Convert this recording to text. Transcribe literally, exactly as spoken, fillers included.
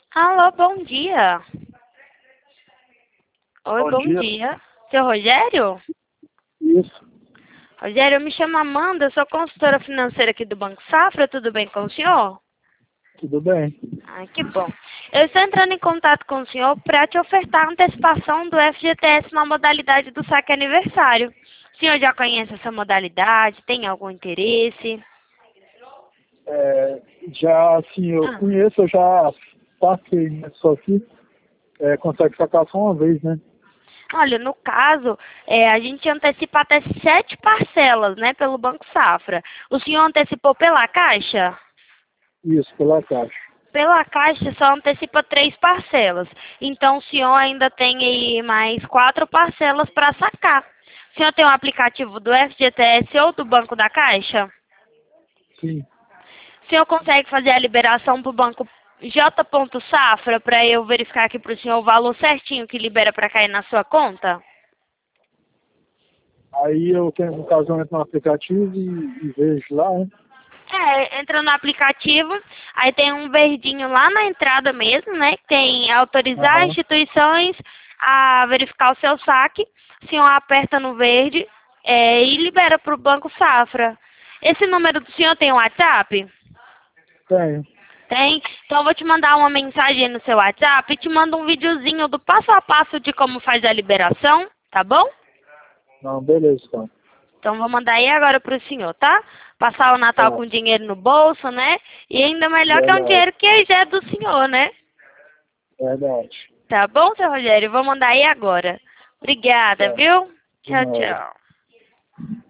Alô, bom dia. Oi, Bom bom dia. dia. Seu Rogério? Isso, Rogério, eu me chamo Amanda, eu sou consultora financeira aqui do Banco Safra, tudo bem com o senhor? tudo bem. Ai, que bom. Eu estou entrando em contato com o senhor para te ofertar a antecipação do F G T S na modalidade do saque aniversário. O senhor já conhece essa modalidade? Tem algum interesse? É, já, assim, eu Ah. conheço, eu já passei, né? Só que é, consegue sacar só uma vez, né? Olha, no caso, é, a gente antecipa até sete parcelas, né, pelo Banco Safra. O senhor antecipou pela Caixa? Isso, pela caixa. Pela Caixa só antecipa três parcelas. Então o senhor ainda tem aí mais quatro parcelas para sacar. O senhor tem o aplicativo do F G T S ou do Banco da Caixa? Sim. O senhor consegue fazer a liberação para o banco J. Safra para eu verificar aqui para o senhor o valor certinho que libera para cair na sua conta? Aí eu tenho, no caso, eu entro no aplicativo e, e vejo lá, né? É, entra no aplicativo, aí tem um verdinho lá na entrada mesmo, né? Que tem autorizar Aham, instituições a verificar o seu saque. O senhor aperta no verde é, e libera para o Banco Safra. Esse número do senhor tem WhatsApp? tenho. Tem? Então eu vou te mandar uma mensagem no seu WhatsApp e te mando um videozinho do passo a passo de como faz a liberação, tá bom? Não, beleza, então. Então vou mandar aí agora pro senhor, tá? Passar o Natal Tá, com dinheiro no bolso, né? E ainda melhor que é um verdade, dinheiro que já é do senhor, né? verdade. Tá bom, seu Rogério? Vou mandar aí agora. Obrigada, Tá, viu? de Tchau, nada. tchau.